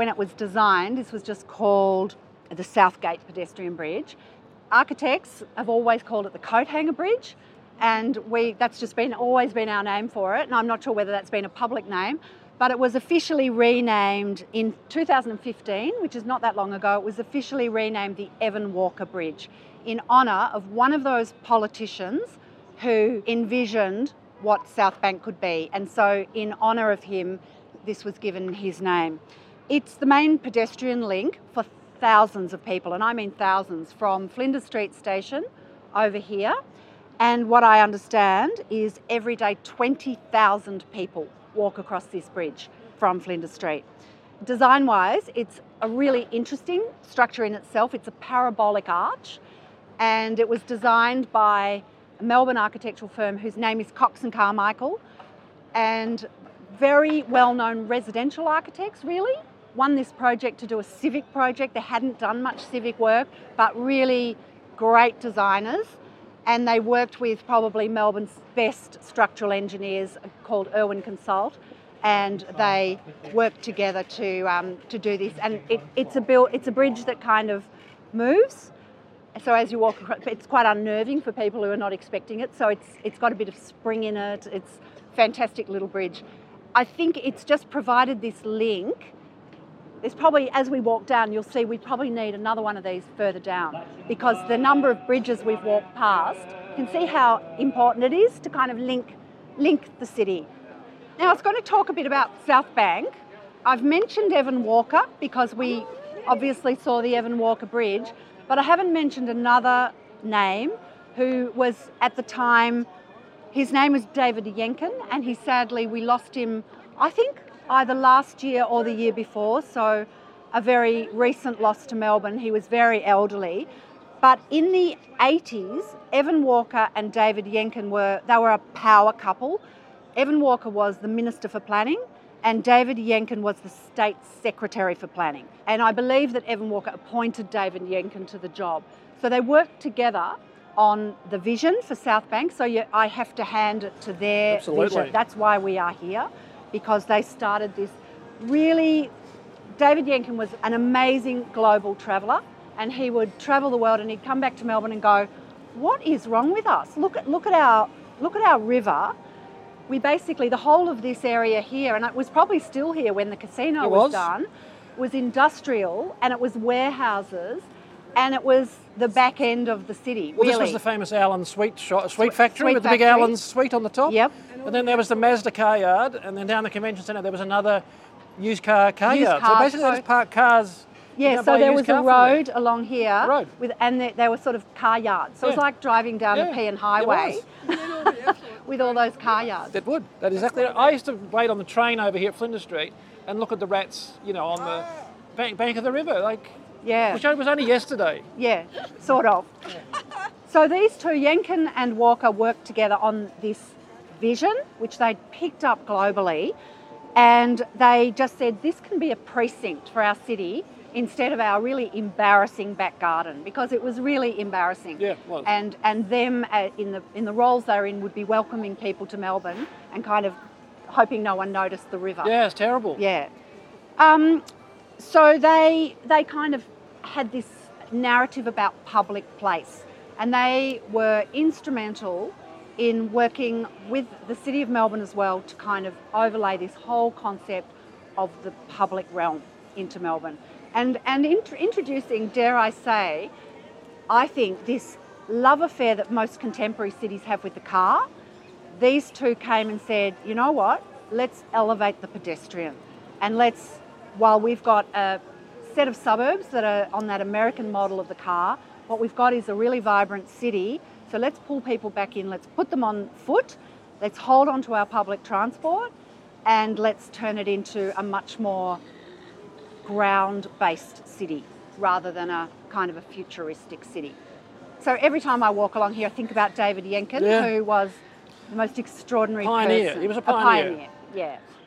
when it was designed, this was just called the Southgate Pedestrian Bridge. Architects have always called it the Coathanger Bridge, and that's just always been our name for it, and I'm not sure whether that's been a public name, but it was officially renamed in 2015, which is not that long ago. It was officially renamed the Evan Walker Bridge in honour of one of those politicians who envisioned what South Bank could be, and so in honour of him, this was given his name. It's the main pedestrian link for thousands of people, and I mean thousands, from Flinders Street Station over here. And what I understand is every day 20,000 people walk across this bridge from Flinders Street. Design-wise, it's a really interesting structure in itself. It's a parabolic arch, and it was designed by a Melbourne architectural firm whose name is Cox and Carmichael, and very well-known residential architects, really, won this project to do a civic project. They hadn't done much civic work, but really great designers. And they worked with probably Melbourne's best structural engineers called Irwin Consult, and they worked together to do this. And it's a bridge that kind of moves. So as you walk across, it's quite unnerving for people who are not expecting it. So it's got a bit of spring in it. It's a fantastic little bridge. I think it's just provided this link. There's probably, as we walk down, you'll see we probably need another one of these further down, because the number of bridges we've walked past, you can see how important it is to kind of link the city. Now, I was going to talk a bit about South Bank. I've mentioned Evan Walker because we obviously saw the Evan Walker Bridge, but I haven't mentioned another name who was at the time, his name was David Yenkin, and we lost him, I think, either last year or the year before, so a very recent loss to Melbourne. He was very elderly. But in the 80s, Evan Walker and David Yenkin were a power couple. Evan Walker was the Minister for Planning, and David Yenkin was the State Secretary for Planning. And I believe that Evan Walker appointed David Yenkin to the job. So they worked together on the vision for South Bank, so I have to hand it to their vision. That's why we are here, because they started this really... David Yenkin was an amazing global traveller, and he would travel the world and he'd come back to Melbourne and go, what is wrong with us? Look at our river. We basically, the whole of this area here, and it was probably still here when the casino was done, was industrial, and it was warehouses, and it was the back end of the city. Well, really. This was the famous Allen sweet factory with the big Allen's sweet on the top. Yep. And then there was the Mazda car yard, and then down the convention centre there was another used car yard. So basically they just parked cars. Yeah, so there was a road along here, and there were sort of car yards. So it was like driving down the Pean Highway with all those car yards. That is exactly it. I used to wait on the train over here at Flinders Street and look at the rats, on the bank of the river, which was only yesterday. Yeah, sort of. So these two, Yenkin and Walker, worked together on this vision, which they'd picked up globally, and they just said this can be a precinct for our city instead of our really embarrassing back garden, because it was really embarrassing. Yeah, it was. And them in the roles they're in would be welcoming people to Melbourne and kind of hoping no one noticed the river. Yeah, it's terrible. Yeah. So they kind of had this narrative about public place, and they were instrumental in working with the City of Melbourne as well to kind of overlay this whole concept of the public realm into Melbourne. And introducing, dare I say, I think this love affair that most contemporary cities have with the car. These two came and said, you know what, let's elevate the pedestrian, and while we've got a set of suburbs that are on that American model of the car, what we've got is a really vibrant city. So let's pull people back in, let's put them on foot, let's hold on to our public transport, and let's turn it into a much more ground-based city rather than a kind of a futuristic city. So every time I walk along here, I think about David Yenkin, who was the most extraordinary pioneer. person. He was a pioneer. Yeah.